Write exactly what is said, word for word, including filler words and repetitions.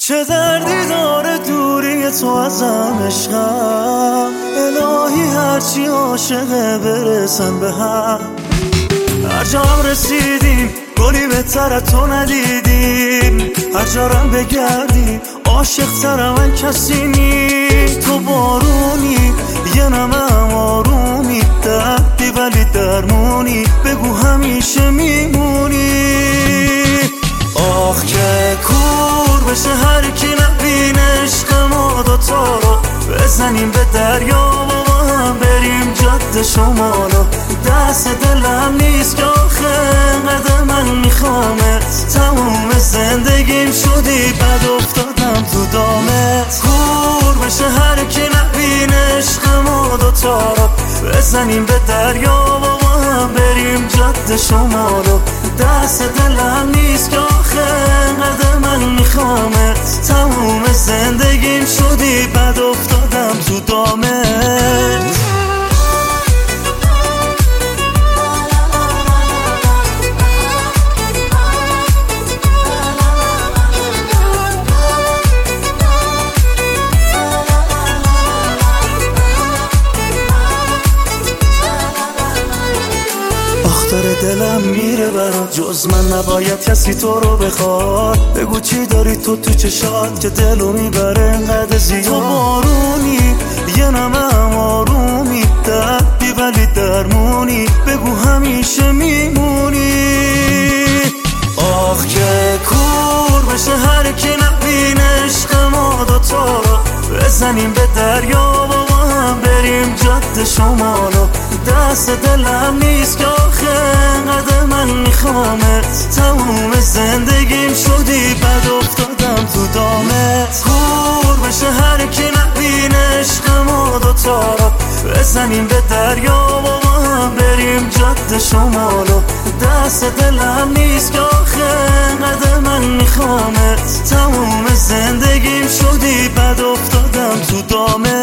چه دردی داره دوری تو ازم عشقم، الهی هرچی عاشقه برسن به هم. هر جا هم رسیدیم گلی بهتر تو ندیدیم، هر جارم بگردیم عاشق تر من کسی نیست. تو بارونی یه نمه آرومی، دردی ولی درمونی، بگو همیشه میمونی. آخ که کور بشه هر کی نبینه عشق ما دوتا رو، بزنیم به دریا و با هم بریم جاده شمالو. دست دلم نیست که آخه قدر من میخوامت، تموم زندگیم شدی بد افتادم تو دامت. کور بشه هر کی نبینه عشق ما دوتا رو، بزنیم به دریا و با هم بریم جاده شمالو. دست دلم نیست که آخه قدر من میخوامت، تموم زندگیم شدی بد افتادم تو دامت. داره دلم میره برات، جز من نباید کسی تو رو بخواد. بگو چی داری تو تو چشات که دلو میبره انقدر زیاد. تو بارونی یه نمه آرومی، دردی ولی درمونی، بگو همیشه میمونی. آخ که کور بشه هر کی نبینه عشق ما دوتا رو، بزنیم به دریا و با هم بریم جاده شمالو. دست دلم نیست که آخه قدر من میخوامت، تموم زندگیم شدی بد افتادم تو دامت. کور بشه هر کی نبینه عشق ما دوتا رو، بزنیم به دریا و با هم بریم جاده شمالو. دست دلم نیست که آخه قدر من میخوامت، تموم زندگیم شدی بد افتادم تو دامت.